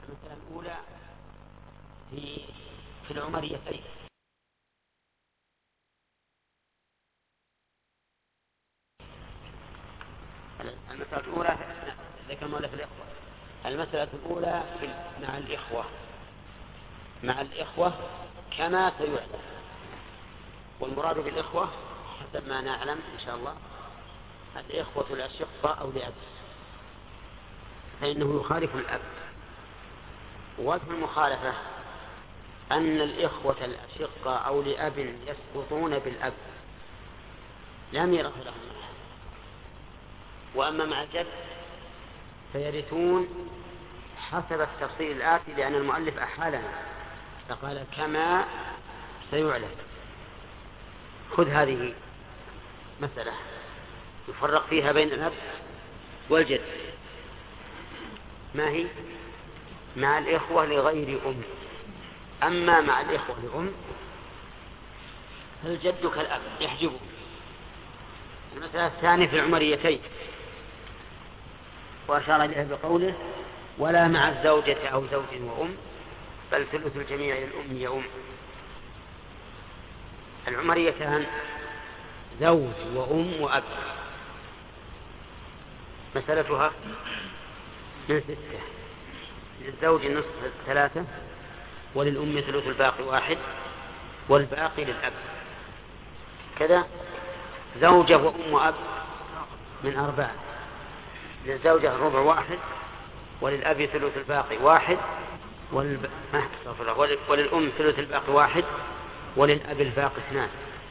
المسألة الأولى في العمريتين. المسألة الأولى ذكر مولى في الإخوة. المسألة الأولى مع الإخوة كما سيعلم. والمراد بالإخوة حسب ما نعلم إن شاء الله الإخوة الأشقة أو لأب، فإنه يخالف الأب. وجه المخالفة أن الإخوة الأشقة أو لأب يسقطون بالأب لم يرث لهم أحد، وأما مع الجد فيرثون حسب التفصيل الآتي، لأن المؤلف أحالنا فقال كما سيعلم. خذ هذه مسألة يفرق فيها بين الأب والجد. ما هي؟ مع الإخوة لغير أم. أما مع الإخوة لأم فالجد كالأب يحجبه. المسألة الثانية في العمريتين، وأشار إليها بقوله ولا مع الزوجة أو زوج وأم بل ثلث الجميع للأم يا أم. العمريتان زوج وأم وأب، مسألتها من 6. للزوج نصف 3، وللأم ثلث الباقي 1، والباقي للأب. كذا زوجة وأم وأب من 4. للزوجة ربع 1، وللأب ثلث الباقي 1، وللأم ثلث الباقي 1، وللأب الباقي 2.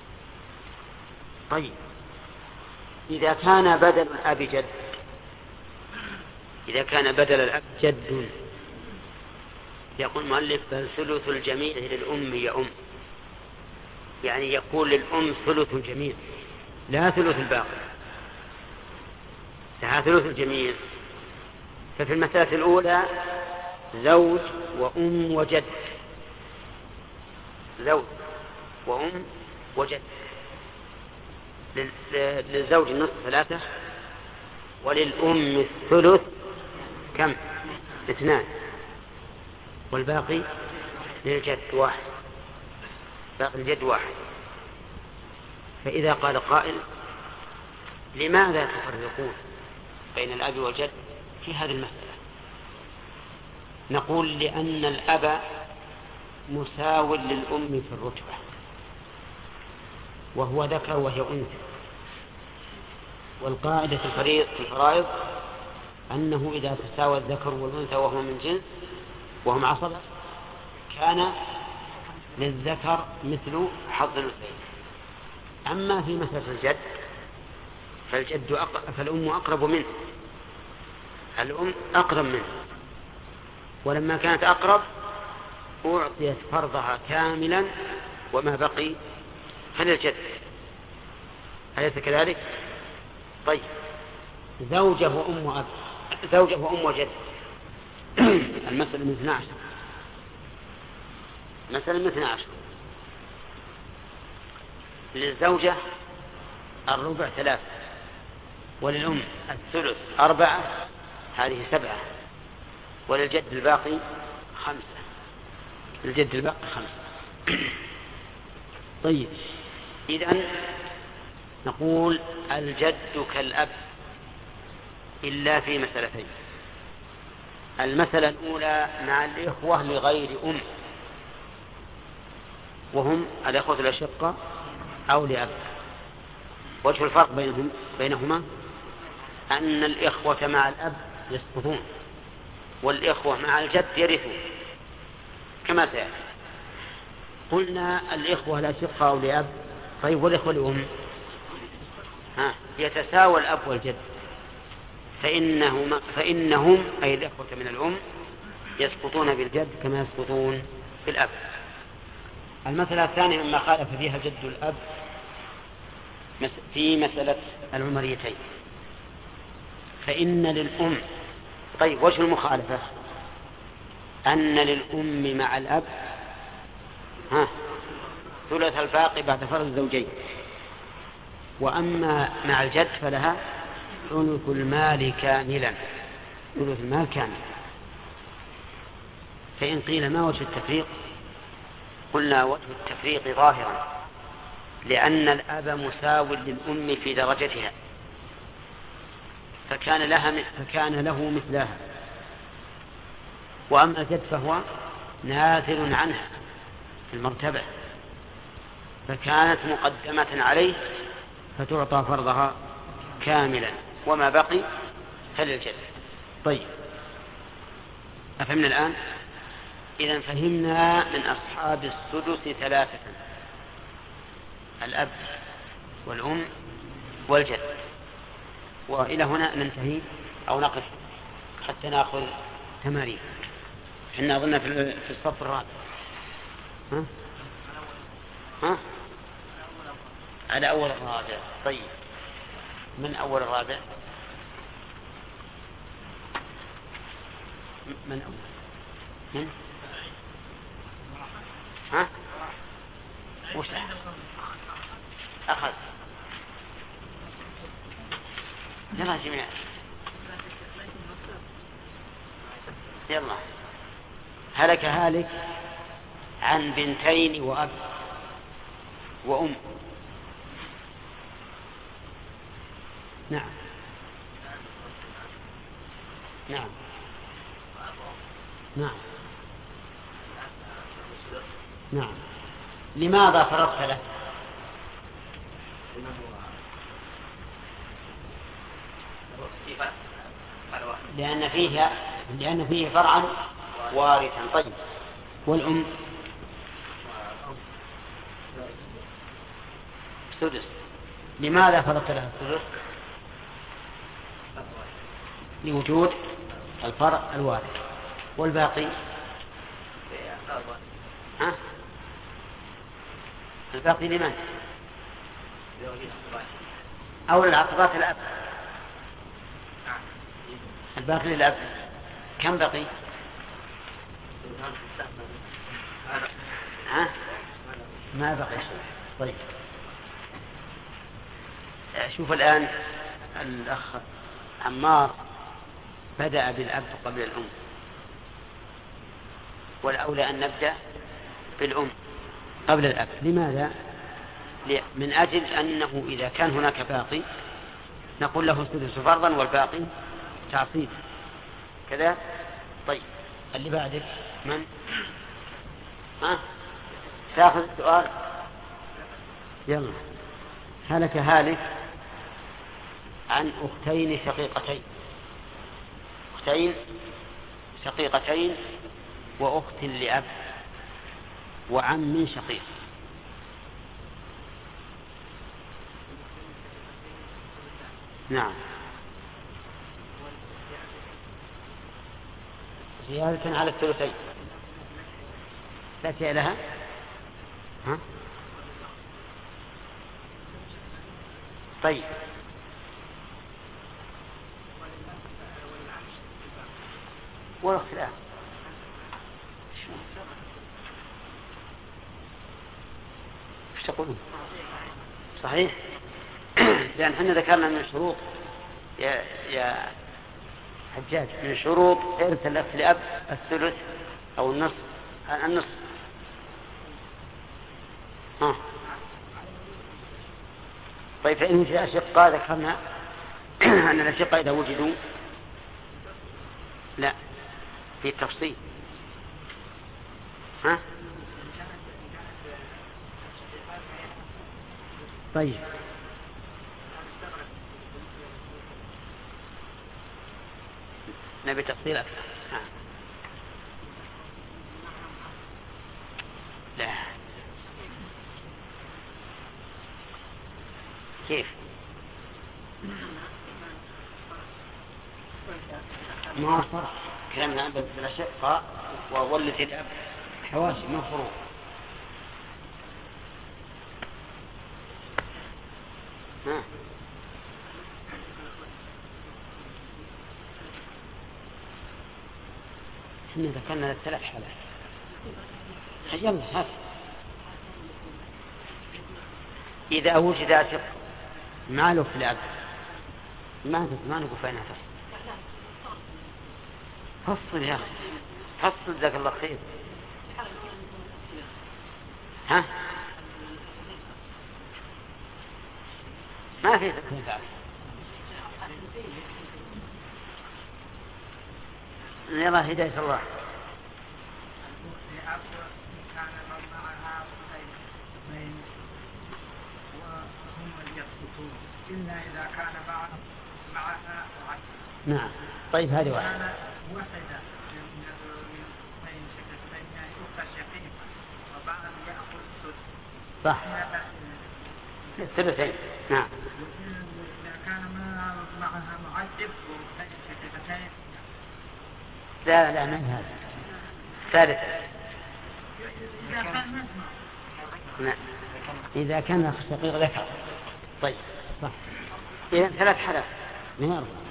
طيب إذا كان بدل الأب جد، إذا كان بدل الأب جد يقول المؤلف بل ثلث الجميع للأم يا أم، يعني يقول للأم ثلث الجميع لا ثلث الباقي، ثلث الجميع. ففي المسألة الأولى زوج وأم وجد، زوج وأم وجد. للزوج النصف 3، وللأم الثلث كم؟ 2، والباقي للجد 1، باقي الجد 1. فإذا قال قائل لماذا تفرقون بين الأب والجد في هذه المسألة؟ نقول لأن الأب مساو للأم في الرتبة، وهو ذكر وهي أنثى. والقاعدة في الفرائض أنه إذا تساوى الذكر والأنثى وهو من جنس وهم عصبة كان للذكر مثل حظ الأنثيين. أما في مسألة الجد فالأم أقرب منه، الأم أقرب منه، ولما كانت أقرب أعطيت فرضها كاملا وما بقي فللجد. أليس كذلك؟ طيب زوجة وأم وأب، زوجة وأم وجد المسألة من 12. مثلا من 12 للزوجة الربع 3، وللأم الثلث 4، هذه 7، وللجد الباقي 5، الجد الباقي 5. طيب إذن نقول الجد كالأب إلا في مسألتين. المسألة الأولى مع الإخوة لغير أم، وهم الإخوة الأشقة أو لأب. وجه الفرق بينهما أن الإخوة مع الأب يسقطون، والإخوة مع الجد يرثون كما سيأتي. قلنا الإخوة الأشقة أو لأب. طيب والإخوة لأم يتساوى الأب والجد، فإنهم أي الإخوة من الأم يسقطون بالجد كما يسقطون بالأب. المسألة الثانية مما خالف فيها جد الأب في مسألة العمريتين، فإن للأم. طيب وجه المخالفة أن للأم مع الأب ثلث الباقي بعد فرض الزوجين، وأما مع الجد فلها ثلث المال كاملا، ثلث المال كامل. فإن قيل ما وجه التفريق قلنا وجه التفريق ظاهرا، لأن الأب مساو للأم في درجتها، فكان له مثلها، وأما الجد فهو نازل عنها في المرتبة، فكانت مقدمة عليه فتعطى فرضها كاملا، وما بقي فللجد. طيب، أفهمنا الآن؟ إذن فهمنا من أصحاب السدس ثلاثة: الأب والأم والجد. وإلى هنا ننتهي أو نقف حتى نأخذ تمارين. حنا أظن في الصف الرابع. ها؟ على أول الرابع. طيب، من أول الرابع؟ من أول؟ من؟ ها؟ وش أخذ؟ يلا جميع، يلا. هلك هالك عن بنتين وأب وأم. نعم نعم نعم نعم. لماذا فرضت له؟ لأن فيه فرعا وارثا. طيب، والأم سدس. لماذا فرضت لها السدس؟ لوجود الفرع الوارث. والباقي الباقي لمن؟ أو العقبات الأب. الباقي للأب. كم بقي؟ ما بقي شيء. طيب، شوف الآن الأخ عمار بدأ بالأب قبل الأم، والأولى أن نبدأ بالأم قبل الأب. لماذا؟ من أجل أنه إذا كان هناك باقي نقول له السدس فرضا والباقي تعصيب كذا. طيب، اللي بعدك من؟ تأخذ السؤال. يلا. هلك هالك عن أختين شقيقتين. أختين شقيقتين وأخت لأب وعم شقيق. نعم. زيادة على الثلثين لا شيء لها. طيب، والأخت الآن ايش تقولون؟ صحيح. لأن حنا ذكرنا من الشروط يا حجاج، من شروط إرث الأخ لأب الثلث أو النصف. طيب، فإن وجد أشقاء ذكرنا أن الأشقاء إذا وجدوا لا في التفصيل. طيب، نبي تفصيل أكثر. لا، كيف؟ ما فرق كلامنا بالأشقاء وولد الأب حواشي ما فروق. احنا ذكرنا الثلاث حالات. يلا هات. إذا وجد أشق ما له في الأب ما نقول فإنها تصل. فصل يا أخي، فصل جزاك الله خير. ها ما في تفعل. يلا هداية الله. إلا إذا كان معها وعد. نعم. طيب هذه واحدة. وحدة من شقيقتين أخت شقيقة وبعض يأخذ الثلث. صح. الثلثين. نعم. إذا كان معها معدب وأختين شقيقتين. لا ما هذا. ثالثة. إذا كان نعم. إذا كان أخ شقيق ذكر. طيب صح. إذا 3 حالات من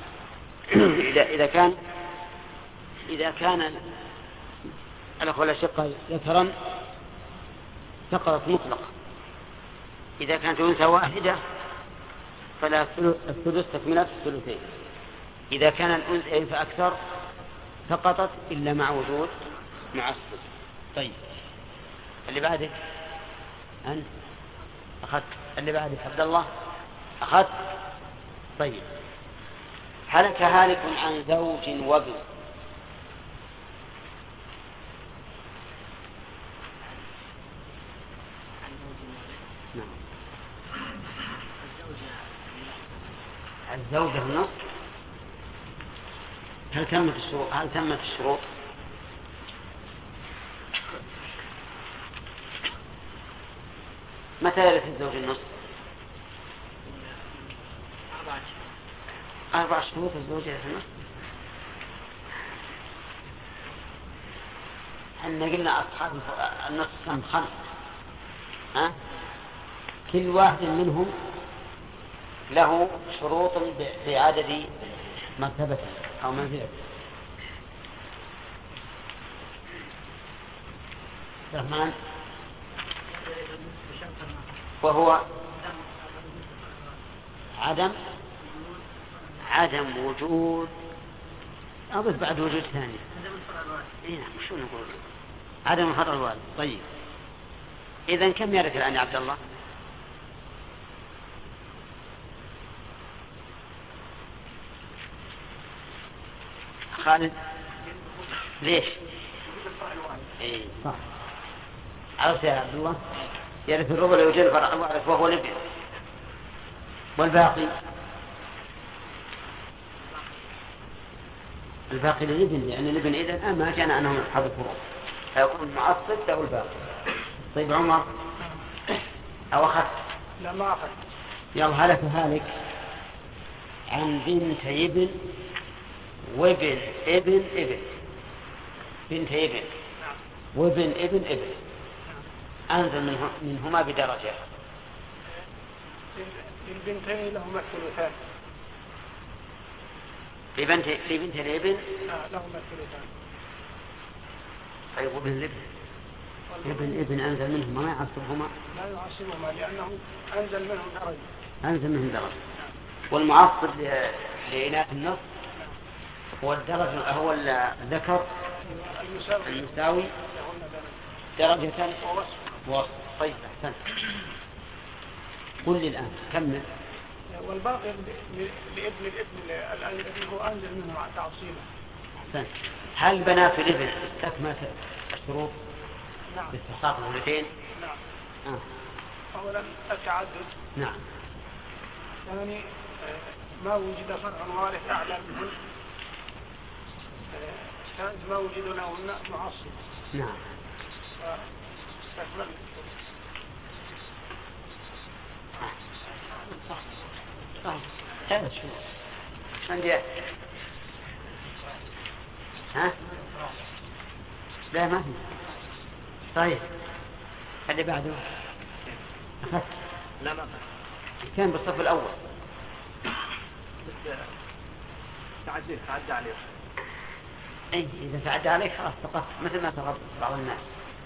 4. إذا كان الأخوة الأشقاء ذكرا سقطت مطلقا. إذا كانت أنثى واحدة فلا الثلث تكملة الثلثين. إذا كان الأنثى فأكثر سقطت إلا مع وجود معصب. طيب اللي بعدك أنت أخذت. اللي بعدك عبد الله أخذت. طيب هلك هالك عن زوج وابن. نعم. الزوجة النصف. هل تمت الشروط؟ متى يرث الزوج النصف؟ 4 شروط الزوج يرث النصف. احنا قلنا أصحاب النصف كم 5. كل واحد منهم له شروط بعدد مرتبته أو منزلته. الرحمن وهو عدم وجود. أضف بعد وجود ثاني. شو نقول؟ عدم فرع الوالد. طيب إذن كم يرث الآن يا عبد الله؟ خالد ليش؟ صح. عرفت يا عبد الله؟ يرث الربع لو يوجد فرع الوارث وهو الابن. والباقي للابن، لأن الابن إذن ما كان أنهم أصحاب الفروض فيكون معصب له الباقي. طيب عمر أو أخذت؟ لا ما أخذت. يلا هلك عن بنت ابن وابن ابن بنت ابن وابن ابن أنزل منهما بدرجة. للبنتين لهما الثلثان. لبنت الابن لهما الثلثان. طيب وابن ابن أنزل منهما ما يعصبهما؟ لا يعصبهما لأنه أنزل منهم درجة. والمعصب لإناث النص هو الدرجة هو الذكر المساوي درجة ووصف. طيب أحسن. قل لي الآن كمل. والباقي لابن الابن الذي هو أنزل منه تعصيبا. أحسن. هل بنات الابن استكملت الشروط؟ نعم. باستحقاق الولدين؟ نعم. أولا التعدد. نعم. يعني ما وجد فرع وارث أعلى منه. كانت ما وجد لهن معصب. نعم. فاستكمل. صح. هذا شو عندي لا ما في. طيب اللي بعده أخذت؟ لا ما كان بالصف الأول. تعدى عليه. أي إذا تعدى عليك خلاص سقطت مثل ما سقط بعض الناس.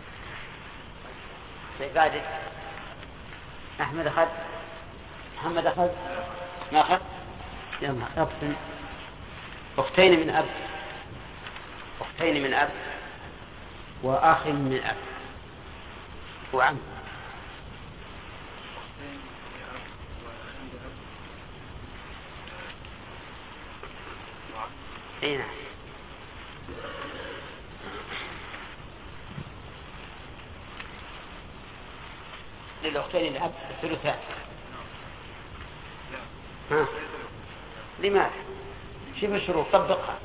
بعدك أحمد أخذ؟ محمد أخذ؟ ما أخذ؟ يلا أقسم. أختين من أب وأخ من أب وعم. أي نعم. للأختين الأب الثلثان. ها؟ لماذا؟ شوف الشروط طبقها.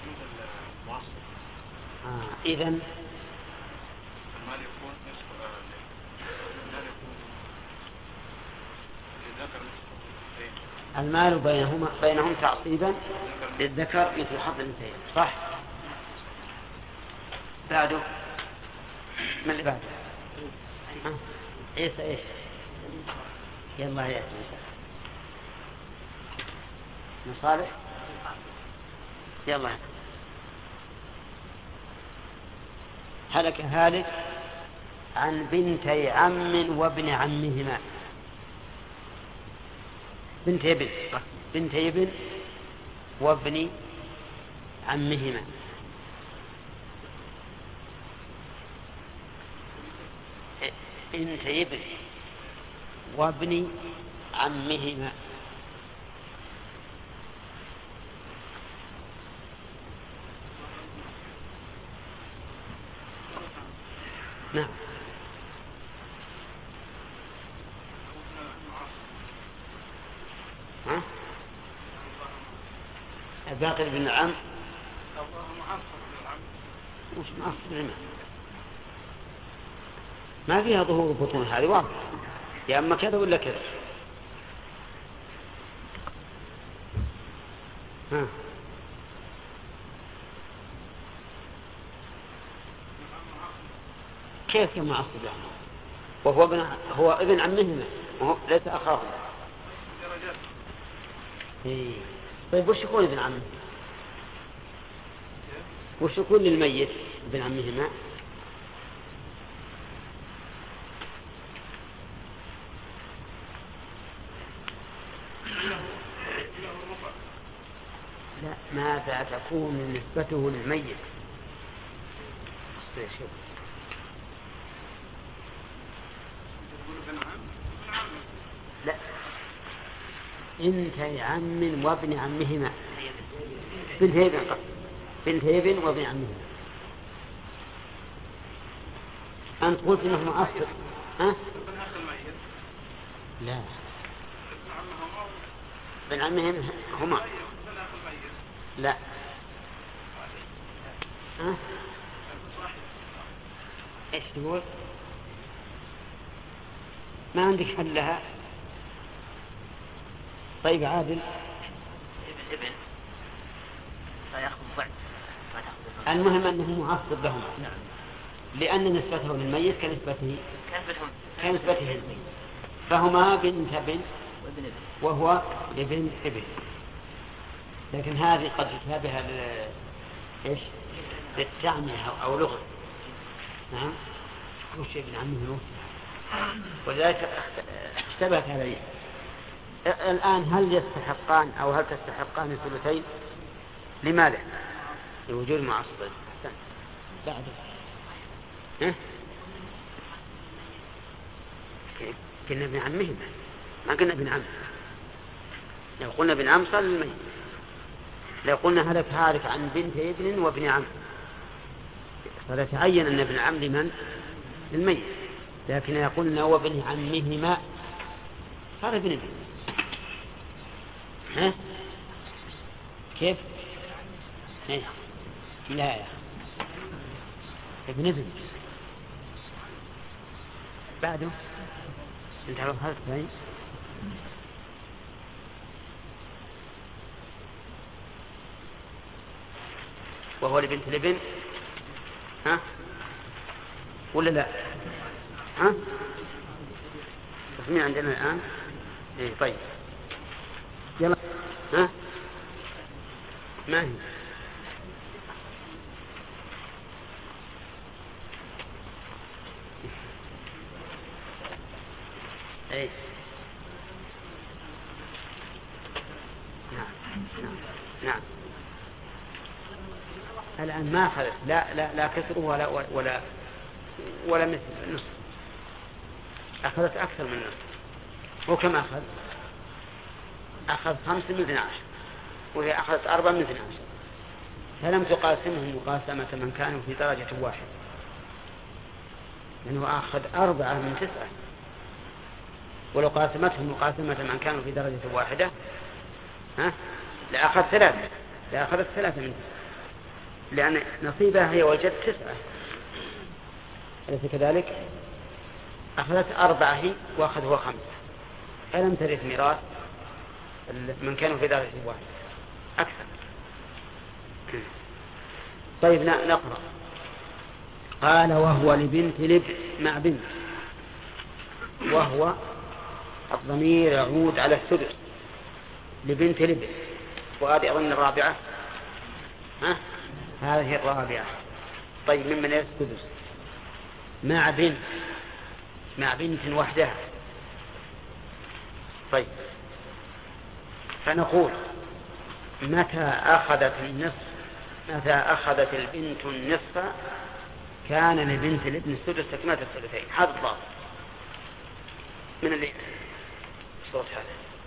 إذن المال بينهم تعصيبا للذكر مثل حظ الأنثيين. صح. بعده من اللي بعده؟ عيسى ايش؟ يلا يا عيسى مصالح. يلا. هلك هالك عن بنتي عم وابن عمهما. بنتي ابن وابن عمهما. بنتي ابن وابن عمهما. نعم. ها؟ باقي بن العم. وش معصب العمام؟ ما فيها ظهور البطون هذه واضح. يا أما كذا ولا كذا. ها؟ كيف يا معصب العمام؟ وهو هو ابن عمهما وهو ليس أخاه. إيه. طيب وش يكون ابن عمه؟ وش يكون للميت ابن عمهما؟ لا، ماذا تكون نسبته للميت؟ لا، بنتي عم وابن عمهما. بنتي ابن وابن عمهما. أنت قلت إنه مؤثر. ها؟ لا، ابن عمهم هما. لا. ها؟ ايش تقول؟ ما عندك حل لها؟ طيب عادل. ابن فيأخذ ضعف. المهم أنه معصب لهم. لأن نسبته للميت كنسبته للميت. فهما بنت ابن وهو ابن ابن. لكن هذه قد تشابه ايش؟ للتعمية أو لغة. نعم. وش ابن عمه؟ ولذلك اشتبهت هذه. الآن هل يستحقان أو هل تستحقان الثلثين؟ لماذا؟ لوجود معصب. بعد قلنا ابن عمهما، ما قلنا ابن عم. لو قلنا ابن عم صار للميت. لو قلنا هلك هالك عن بنت ابن وابن عم فلتعين أن ابن عم لمن؟ للميت. لكن يقولنا وابن عمهما صار ابن ابن. ها؟ كيف؟ ايه؟ لا يا ابن ابن. بعده انت عرف هذا الثاني. وهو لبنت الابن. ها؟ ولا لا؟ ها؟ اسمين عندنا الآن. ايه طيب يلا. ها؟ ما هي؟ ايه نعم. الآن ما أخذت لا كسره ولا مثل نصف، أخذت أكثر من نصف. وكم أخذ 5 من 12، وهي أخذت 4 من 12، فلم تقاسمهم مقاسمة من كانوا في درجة واحدة، لأنه أخذ 4 من 9. ولو قاسمتهم مقاسمة من كانوا في درجة واحدة لأخذت 3 من 9، لأن نصيبها هي والجد 9، أليس كذلك؟ أخذت 4 هي وأخذ هو 5، فلم ترث ميراث من كانوا في درجة واحدة أكثر. طيب نقرأ. قال وهو لبنت لب مع بنت، وهو الضمير يعود على السدس لبنت لب، وهذه أظن الرابعة، هذه الرابعة. طيب ممن السدس مع بنت وحدها. طيب فنقول متى أخذت البنت النصف كان لبنت الابن السدس تكملة الثلثين. هذا الضابط من اللي صوت هذا.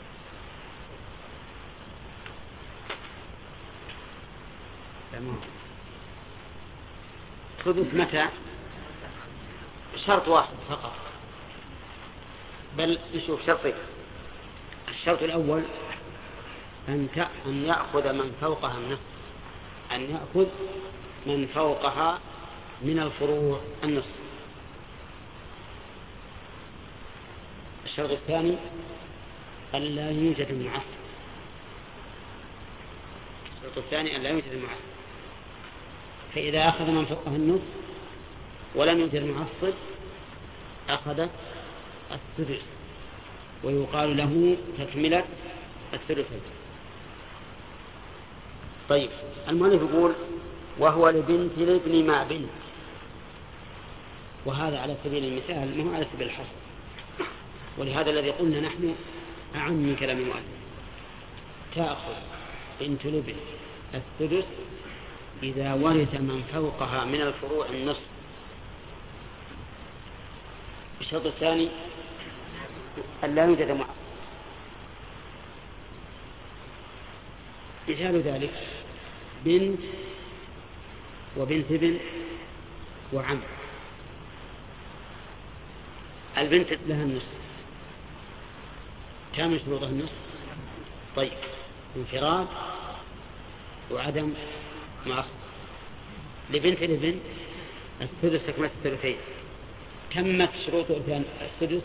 تمام. سدس متى؟ شرط واحد فقط، بل نشوف شرطين. الشرط الأول أن يأخذ من فوقها النصف، أن يأخذ من فوقها من الفروع النصف. الشرط الثاني أن لا يوجد المعصب. الشرط الثاني أن لا يوجد المعصب، فإذا أخذ من فوقها النصف ولم يوجد المعصب أخذ الثلث، ويقال له تكملة الثلثين. طيب المؤلف يقول وهو لبنت الابن مع بنت، وهذا على سبيل المثال ما هو على سبيل الحصر، ولهذا الذي قلنا نحن أعم من كلام المؤلف. تأخذ بنت الابن الثلث إذا ورث من فوقها من الفروع النصف. الشرط الثاني أن لا يوجد معصب. مثال ذلك بنت وبنت ابن وعم. البنت لها النصف، كم من شروطها النصف؟ طيب انفراد وعدم معصب. لبنت الابن الثلث تكملة الثلثين. تمت شروط السدس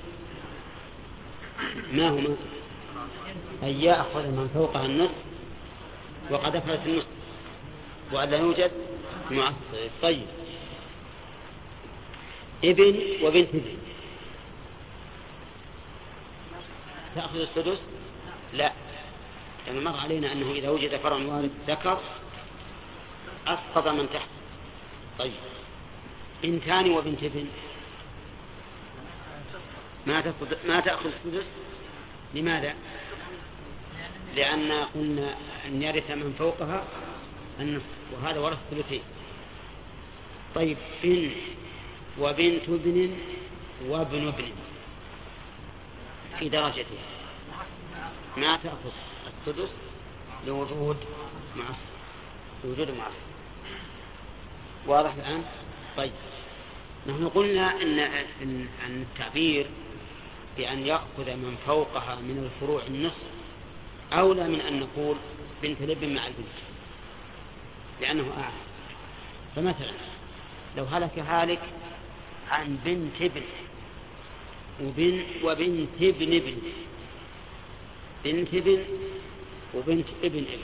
ما هما؟ أن يأخذ من فوقها النصف وقد أخذت النصف، وأن لا يوجد معصب. طيب ابن وبنت ابن تأخذ السدس؟ لا، لأن مر علينا أنه إذا وجد فرع وارث ذكر أسقط من تحت. طيب بنتان وبنت ابن ما تأخذ السدس. لماذا؟ لأن قلنا أن يرث من فوقها النصف، وهذا ورث ثلثين. طيب بنت وبنت ابن وابن ابن في درجتها ما تأخذ السدس لوجود معصب. واضح الآن؟ طيب نحن قلنا أن التعبير بأن يأخذ من فوقها من الفروع النصف أولى من أن نقول بنت الابن مع البنت، لأنه أعلى. فمثلا لو هلك هالك عن بنت ابن وبنت ابن ابن، بنت ابن وبنت ابن ابن،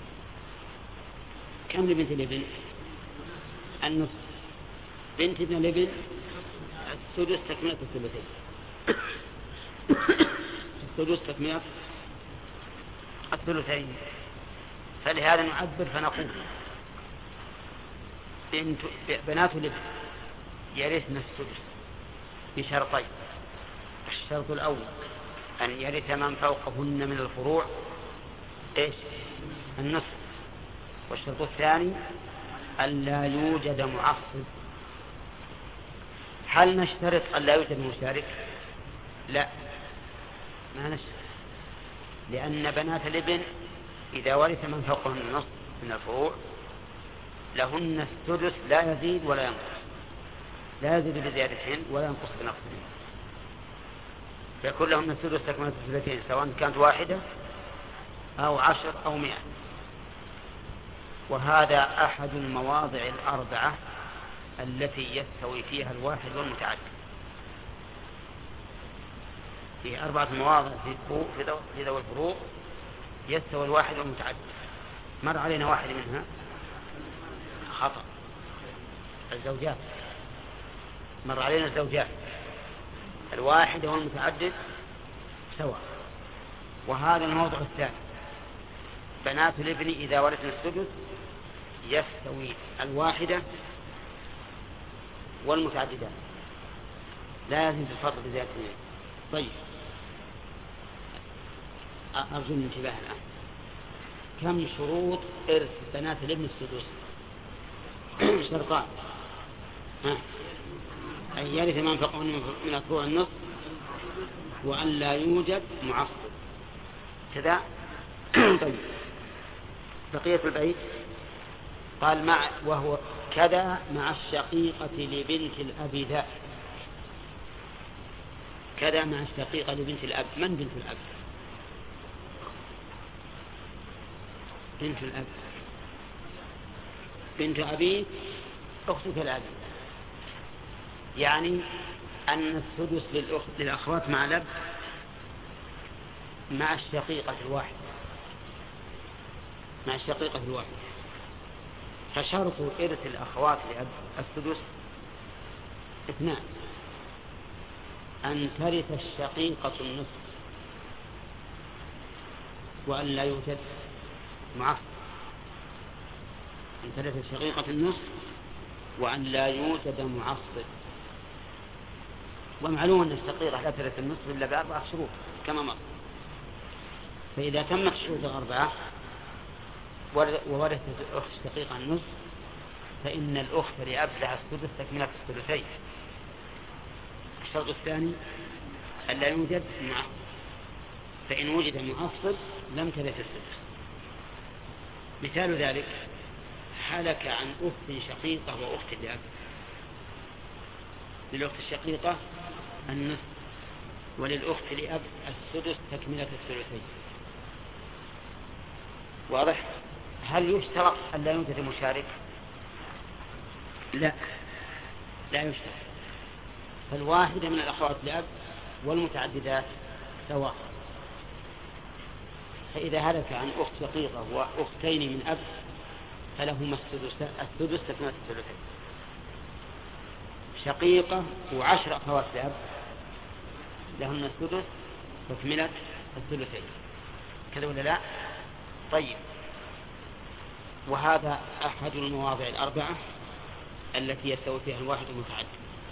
كم لبنت الابن؟ النصف. بنت ابن الابن السدس تكملة الثلثين. السدس تكملة الثلثين. فلهذا نعبر فنقول بنات الابن يرثن السدس بشرطين. الشرط الأول أن يرث من فوقهن من الفروع النصف، والشرط الثاني ألا يوجد معصب. هل نشترط ألا يوجد مشارك؟ لا، ما نشترط، لأن بنات الابن إذا ورث من فوقهن النصف من الفروع لهن السدس لا يزيد ولا ينقص، لا يزيد بزيادتهن ولا ينقص بنقصهن، فيكون لهن السدس تكملة الثلثين سواء كانت واحدة أو 10 أو 100. وهذا أحد المواضع الأربعة التي يستوي فيها الواحد والمتعدد. في 4 مواضع في ذوي الفروع يستوي الواحد والمتعدد. مر علينا واحد منها خطأ، الزوجات. مر علينا الزوجات، الواحد والمتعدد سواء. وهذا الموضع الثاني، بنات الابن إذا ورثن السدس يستوي الواحدة والمتعددات، لا يزيد الفضل بزيادتين. طيب، أرجو الانتباه الآن. كم شروط إرث بنات الابن السدس؟ شرطان: أن يرث من فوقهن من الفروع النصف، وأن لا يوجد معصب كذا. طيب، بقية البيت قال وهو كذا مع الشقيقة لبنت الأب ذا. كذا مع الشقيقة لبنت الأب. من بنت الأب؟ بنت الأب بنت أبي أختك الأب، يعني أن السدس للأخوات مع الأب مع الشقيقة الواحدة، مع الشقيقة الواحدة. فشرط إرث الأخوات لأب السدس 2: أن ترث الشقيقة النصف، وأن لا يوجد معصب. أن ترث الشقيقة النصف وأن لا يوجد معصب. ومعلوم أن الشقيقة لا ترث النصف إلا ب4 شروط كما مر. فإذا تمت الشروط 4 وورثت الأخت الشقيقة النصف، فإن الأخت لأب لها السدس تكملة الثلثين. الشرط الثاني أن لا يوجد معصب، فإن وجد معصب لم ترث السدس. مثال ذلك: حلك عن أخت شقيقة وأخت لأب، للأخت الشقيقة النصف وللأخت لأب السدس تكملة الثلثين. واضح؟ هل يشترط أن لا يوجد مشارك؟ لا يشترط. فالواحدة من الأخوات لأب والمتعددات سواء. فإذا هلك عن أخت شقيقة وأختين من أب فلهما السدس تكملة الثلثين. شقيقة و10 أخوات لأب لهن السدس تكملة الثلثين، كذا ولا لا؟ طيب، وهذا أحد المواضع الأربعة التي يستوي فيها الواحد المتعدد.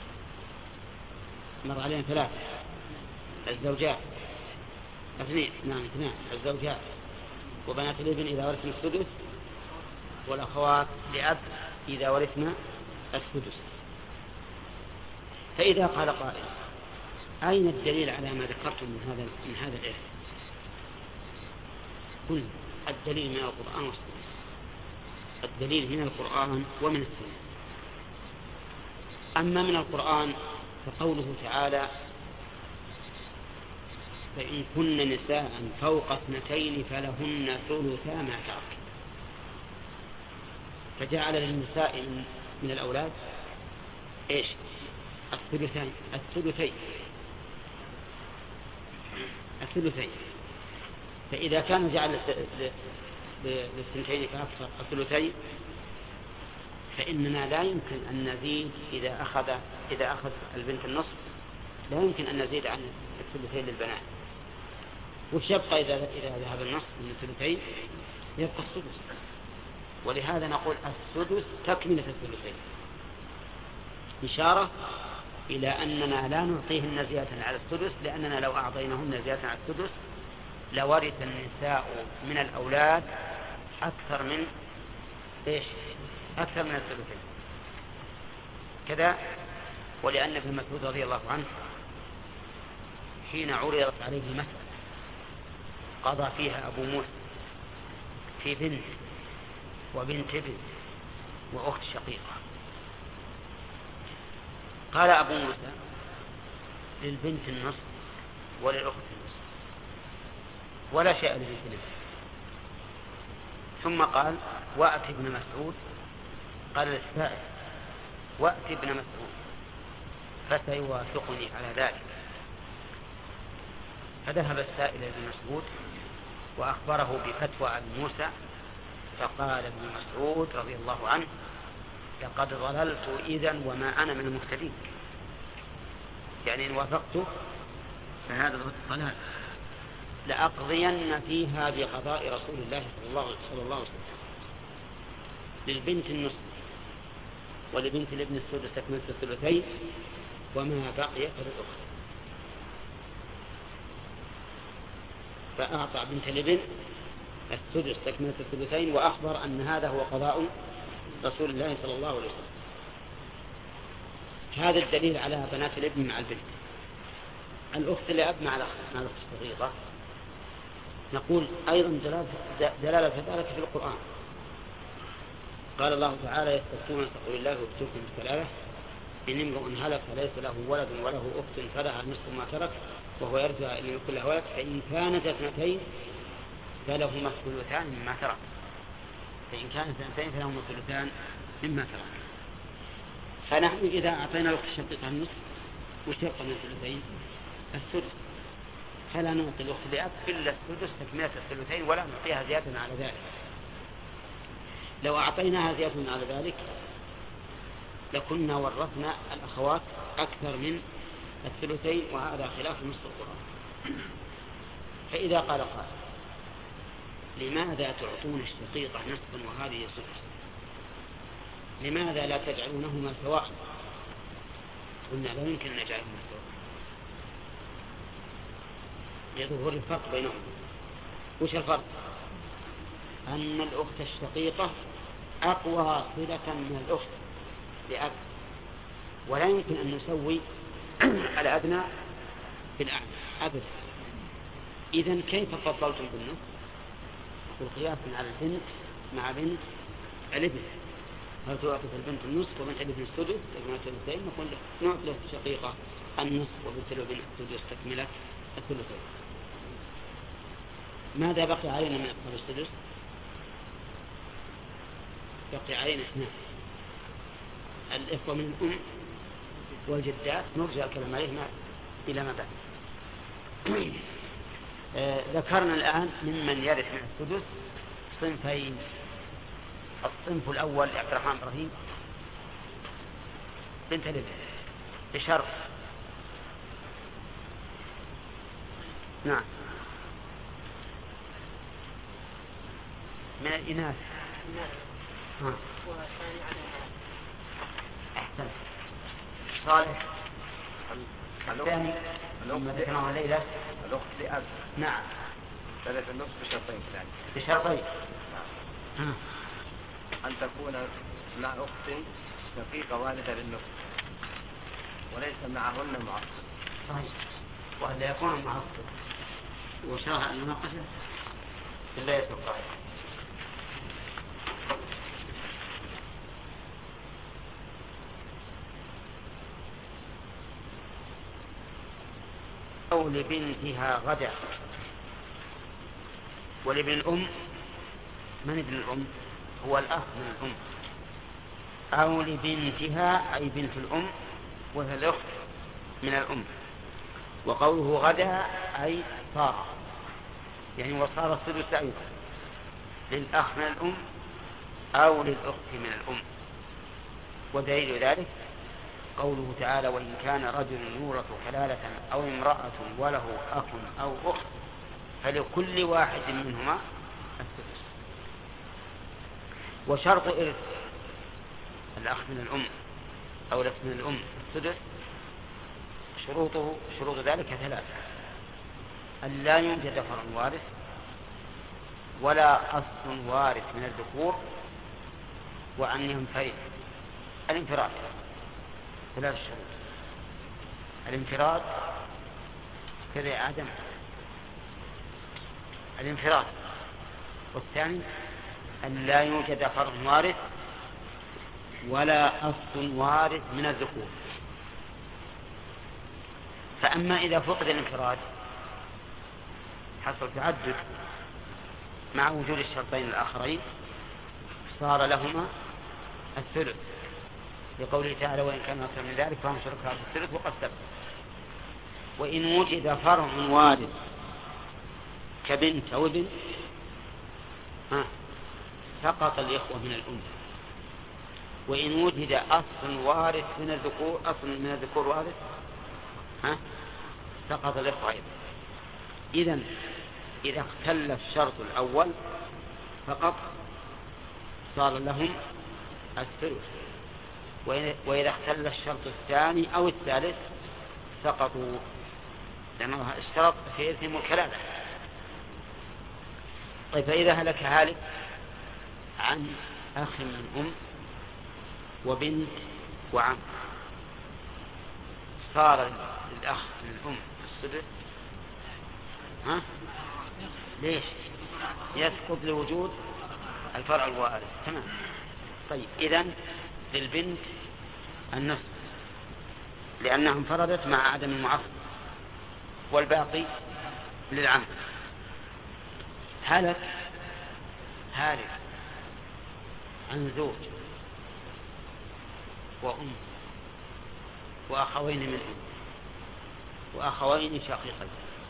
مر علينا 3: الزوجات 2 الزوجات وبنات الابن إذا ورثن السدس، والأخوات لأب إذا ورثن السدس. فإذا قال قائل: أين الدليل على ما ذكرتم من هذا الإرث؟ قل: الدليل من القرآن والسنة. الدليل من القرآن ومن السنة. أما من القرآن فقوله تعالى: فإن كن نساء فوق 2 فلهن ثلثا ما ترك. فجعل للنساء من الأولاد إيش؟ الثلثين. فإذا كان جعل للثنتين فأكثر الثلثين، فإننا لا يمكن أن نزيد إذا أخذ البنت النصف، لا يمكن أن نزيد عن الثلثين للبنات. وش يبقى إذا ذهب النصف من الثلثين؟ يبقى السدس. ولهذا نقول السدس تكملة الثلثين، إشارة إلى أننا لا نعطيهن زيادة على السدس، لأننا لو أعطيناهن زيادة على السدس لورث النساء من الأولاد أكثر من إيش؟ أكثر من الثلثين كذا. ولأن ابن مسعود رضي الله عنه حين عرضت عليه المسألة قضى فيها أبو موسى في بنت وبنت ابن وأخت شقيقة. قال أبو موسى للبنت النصف وللأخت النصف ولا شيء لبنت نصف. ثم قال وأت ابن مسعود، قال للسائل وأت ابن مسعود فسيوافقني على ذلك. فذهب السائل إلى ابن مسعود وأخبره بفتوى أبي موسى، فقال ابن مسعود رضي الله عنه لقد ضللت إذن وما أنا من المهتدين، يعني إن وافقته فهذا الضلال، لأقضين فيها بقضاء رسول الله صلى الله عليه وسلم. للبنت النصف ولبنت الابن السدس تكملة الثلثين وما بقي فللأخت. فأعطى بنت الابن السدس تكملة الثلثين وأخبر أن هذا هو قضاء رسول الله صلى الله عليه وسلم. هذا الدليل على بنات الابن مع البنت. الأخت لأب مع الأخت الصغيرة نقول أيضا دلالة ذلك في القرآن. قال الله تعالى يستفتون تقول الله يفتوكم بالكلالة إن امرؤ هلك فليس له ولد وله أخت فلها نصف ما ترك وهو يرجى أن يكون له ولد فإن كانت اثنتين فلهما الثلثان مما ترك، فإن كانت اثنتين فلهما الثلثان مما ترك. فنحن إذا أعطينا الأخت الشقيقة النصف وش يبقى من الثلثين؟ الثلث، فلا نعطي الأخت لأب إلا السدس تكملة الثلثين ولا نعطيها زيادة على ذلك. لو أعطيناها زيادة على ذلك لكنا ورثنا الأخوات أكثر من الثلثين، وهذا خلاف نص القرآن. فإذا قال قائل لماذا تعطون الشقيقة نصفا وهذه سدس؟ لماذا لا تجعلونهما سواء؟ قلنا لا يمكن أن نجعلهما سواء لظهور الفرق بينهما. وش الفرق؟ أن الأخت الشقيقة أقوى صلة من الأخت لأب، ولا يمكن أن نسوي الأدنى بالأعلى أبدا. إذن كيف فضلتم بالنصف؟ نقول قياسا على البنت مع بنت الابن، هل تعطي البنت النصف وبنت الابن السدس تكملة الثلثين؟ نقول نعطي له الشقيقة النصف وبنت الابن السدس تكملة الثلثين. ماذا بقي علينا من أقسام السدس؟ بقي علينا اثنان، الإخوة من الأم والجدات نرجع الكلام عليهما إلى ما بعد. ذكرنا الآن ممن يرث من السدس صنفين. الصنف الأول عبد الرحمن إبراهيم بنت الابن بشرط نعم من الإناث أحسن صالح الثاني لما ذكرنا الليلة الأخت لأب نعم ثلاث النصف بشرطين ثاني بشرطين نعم. أن تكون مع أخت شقيقة والدة للنصف وليس معهن معصب. صحيح. وأن لا يكون معصب وشرح المناقشة إلا يتوقع. أو لبنتها غدا. ولابن الأم من ابن الأم؟ هو الأخ من الأم. أو لبنتها أي بنت الأم وهي الأخت من الأم. وقوله غدا أي صار، يعني وصار السدس أيضا للأخ من الأم أو للأخت من الأم. ودليل ذلك قوله تعالى وإن كان رجل يورث كلالة أو امرأة وله أخ أو أخت فلكل واحد منهما السدس. وشرط إرث الأخ من الأم أو الأخت من الأم السدس شروط ذلك ثلاثة: أن لا يوجد فرع وارث ولا أصل وارث من الذكور وأن ينفرد. الانفراد 3 شروط. الانفراد كذا يا آدم، الانفراد. والثاني أن لا يوجد فرع وارث ولا أصل وارث من الذكور. فأما إذا فقد الانفراد حصل تعدد مع وجود الشرطين الآخرين صار لهما الثلث، لقوله تعالى وإن كان أكثر من ذلك فهم شركاء في الثلث وقد سبق. وإن وجد فرع وارث كبنت أو ابن سقط الإخوة من الأم. وإن وجد أصل وارث من الذكور، أصل من الذكور وارث سقط الإخوة أيضا. إذن إذا اختل الشرط الأول فقط صار لهم الثلث، وإذا اختل الشرط الثاني أو الثالث سقطوا، لأنه اشترط في إثم الكلالة. طيب فإذا هلك هالك عن أخ من أم وبنت وعم صار الأخ من الأم السدس. ليش؟ يسقط لوجود الفرع الوارث. تمام. طيب إذن للبنت النصف لأنها انفردت مع عدم المعصب، والباقي للعم. هلك عن زوج وأم وأخوين من أم وأخوين شقيقين.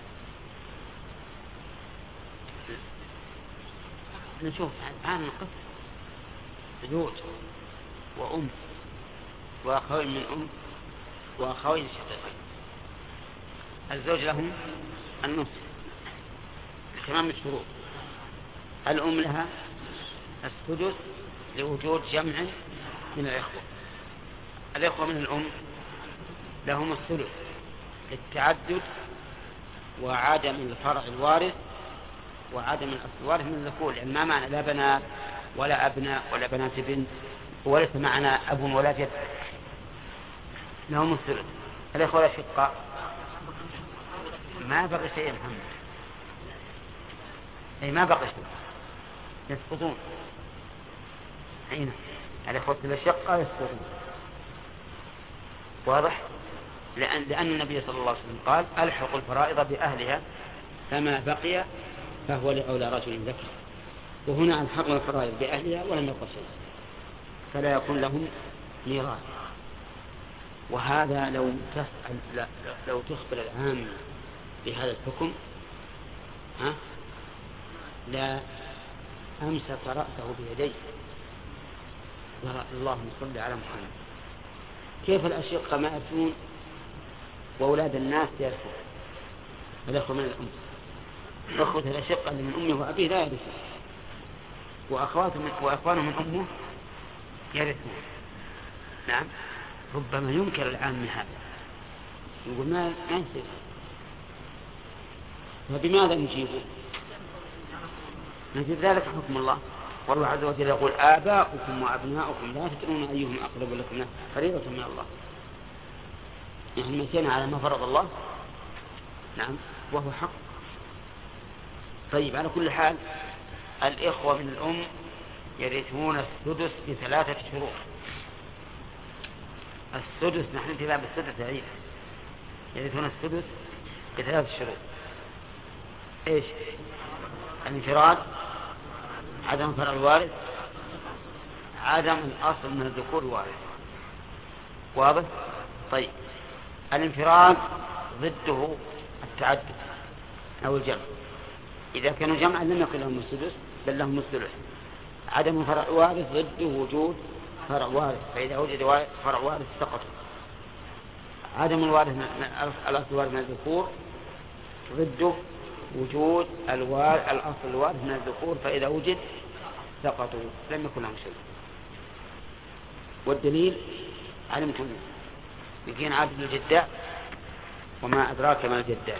نشوف الآن القصة: زوج وأم وأخوين من أم وأخوين شقيقين. الزوج لهم النصف تمام الشروط. الأم لها السدس لوجود جمع من الإخوة. الإخوة من الأم لهم الثلث للتعدد وعدم الفرع الوارث وعدم الأصل الوارث من الذكور، لأن ما معنى لا بنات ولا أبناء ولا بنات بنت وليس معنا أب ولا جد، لهم الثلث. الإخوة الأشقاء ما بقي شيء يا محمد، أي ما بقي شيء، يسقطون. حين الإخوة الأشقاء يسقطون. واضح؟ لأن النبي صلى الله عليه وسلم قال ألحق الفرائض بأهلها فما بقي فهو لأولى رجل ذكر. وهنا ألحقنا الفرائض بأهلها ولم يبق شيء، فلا يكون لهم ميراث. وهذا لو تخبر العام بهذا الحكم لا أمسك رأسه بيديه. اللهم صل على محمد. كيف الأشقة ما يرثون وأولاد الناس يرثون؟ الأخوة من الأم، أخوة الأشقة اللي من أمه وأبيه لا يرثون، وأخوانه من أمه يرثون. نعم، ربما ينكر العام هذا، يقول ما يصير. فبماذا نجيبه؟ نجيب ذلك حكم الله، والله عز وجل يقول آباؤكم وأبناؤكم لا تدرون أيهم أقرب لكم فريضة من الله. يعني مشينا على ما فرض الله. نعم، وهو حق. طيب على كل حال الإخوة من الأم يرثون السدس ب3 شروط. السدس نحن انتباه بالسدس عيد، يرثون السدس ب3 شروط. ايش؟ الانفراد، عدم فرع الوارث، عدم الأصل من الذكور الوارث. واضح؟ طيب الانفراد ضده التعدد أو الجمع. إذا كانوا جمعا لم يكن لهم السدس بل لهم الثلث. عدم فرع وارث ضده وجود فرع وارث، فإذا وجد فرع وارث سقط. عدم الوارث الأصل الوارث من الذكور ضده وجود الأصل الوارث من الذكور، فإذا وجد سقطوا لم يكن لهم شيء. والدليل علمتم يمكن عدد الجداء وما أدراك ما الجداء.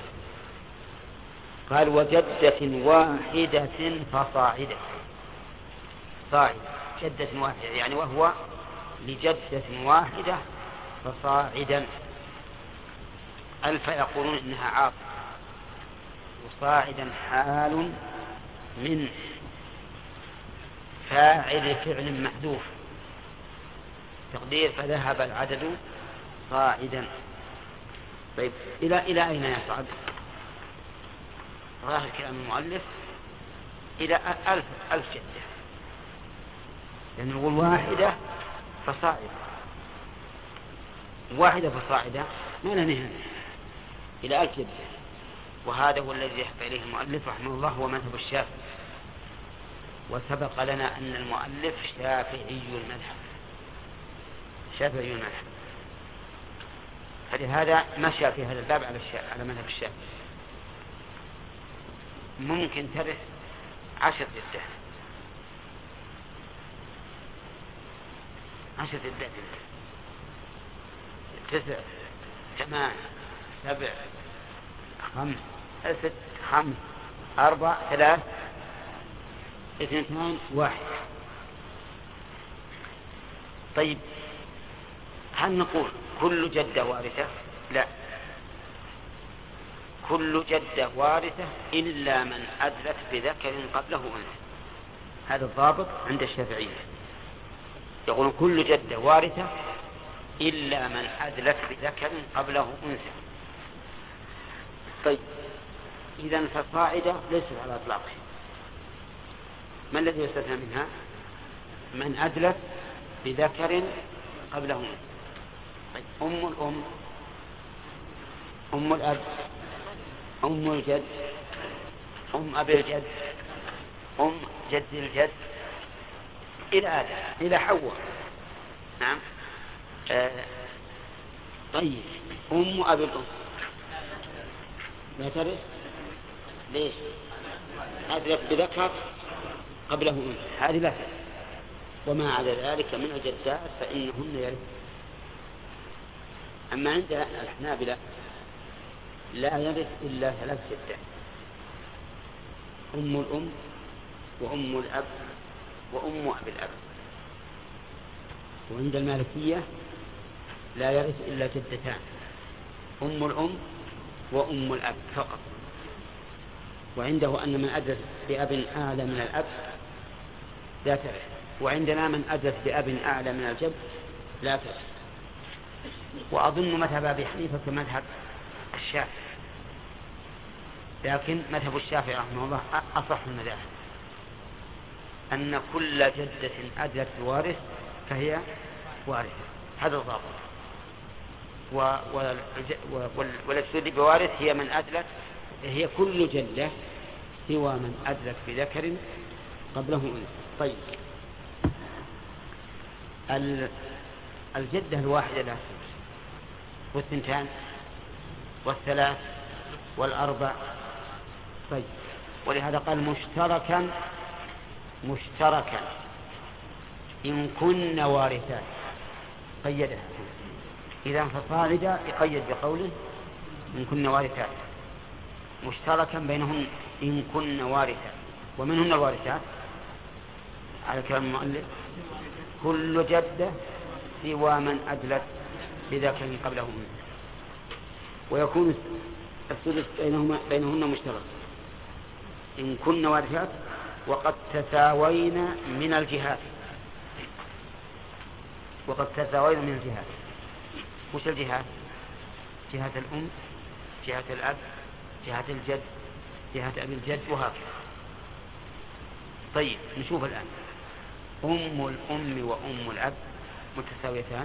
قال وجدة واحدة فصاعدة. صاعد جدة واحدة، يعني وهو لجدة واحدة فصاعدا. ألف يقولون إنها عاطفة، وصاعدا حال من فاعل فعل محذوف، تقدير فذهب العدد صاعدا. طيب إلى أين يصعد؟ ظاهر كلام المؤلف إلى 1000 جدة، لأن نقول واحدة فصاعدة، واحدة فصاعدة ما لها نهاية، إلى 1000 جدة. وهذا هو الذي يحب إليه المؤلف رحمه الله، هو مذهب الشافعي. وسبق لنا أن المؤلف شافعي المذهب، شافعي المذهب، فلهذا مشى في هذا الباب على مذهب الشافعي. ممكن ترث 10 جدة، 10 جدات، 9 8 7 5 6 5 4 3 2 1. طيب هل نقول كل جدة وارثة؟ لا، كل جدة وارثة إلا من أدلت بذكر قبله أنثى. هذا الضابط عند الشافعية، يقول كل جدة وارثة إلا من أدلت بذكر قبله أنثى. طيب إذن فالصاعدة ليست على إطلاقه. ما الذي يستثنى منها؟ من أدلت بذكر قبله أنثى. طيب أم الأم، أم الأب، أم الجد، أم أبي الجد، أم جد الجد، إلى آدم، إلى حواء. نعم. طيب أم أبي الأم لا ترث، ليش؟ أدلت بذكر قبله أنثى، هذه لا ترث. وما عدا ذلك من الجدات فإنهن يرث. أما عند الحنابلة لا يرث إلا 3 جدات: أم الأم، وأم الأب، وأم أبي الأب. وعند المالكية لا يرث إلا جدتان: أم الأم وأم الأب فقط. وعنده أن من أدرس بأب أعلى من الأب لا ترث. وعندنا من أدرس بأب أعلى من الجد لا ترث. وأظن مذهب أبي حنيفة كمذهب الشافعي، لكن مذهب الشافعي رحمه الله أصح المذاهب، أن كل جدة أدلت بوارث فهي وارثة. هذا الضابط. والتي بوارث هي من أدلت، هي كل جدة سوى من أدلت بذكر قبله أنثى. طيب الجدة الواحدة لا تجوز، والثنتان والثلاث والأربع. طيب ولهذا قال مشتركا إن كن وارثات، قيدها. إذا فصاعدا يقيد بقوله إن كن وارثات، مشتركا بينهن إن كن وارثات. ومنهن الوارثات على كلام المؤلف كل جدة سوى من أدلت بذكر قبله أنثى. ويكون الثلث بينهن مشترك إن كن وارثات وقد تساوين من الجهات. وقد تساوين من الجهات. وش الجهات؟ جهة الأم، جهة الأب، جهة الجد، جهة أبي الجد، وهكذا. طيب نشوف الآن أم الأم وأم الأب متساويتان؟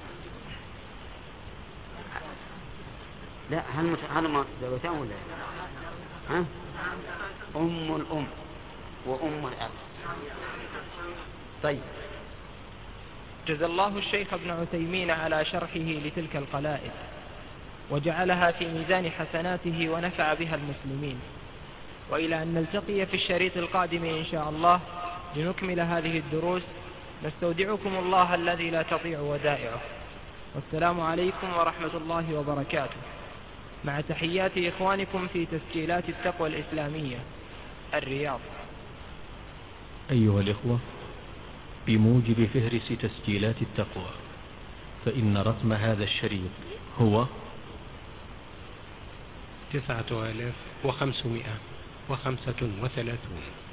لا، هل متساويتان ولا ها؟ أم الأم وأم الأب. طيب جزا الله الشيخ ابن عثيمين على شرحه لتلك القلائد، وجعلها في ميزان حسناته ونفع بها المسلمين. وإلى أن نلتقي في الشريط القادم إن شاء الله لنكمل هذه الدروس، نستودعكم الله الذي لا تضيع ودائعه. والسلام عليكم ورحمة الله وبركاته، مع تحيات إخوانكم في تسجيلات التقوى الإسلامية، الرياض. أيها الإخوة، بموجب فهرس تسجيلات التقوى، فإن رقم هذا الشريط هو 9535.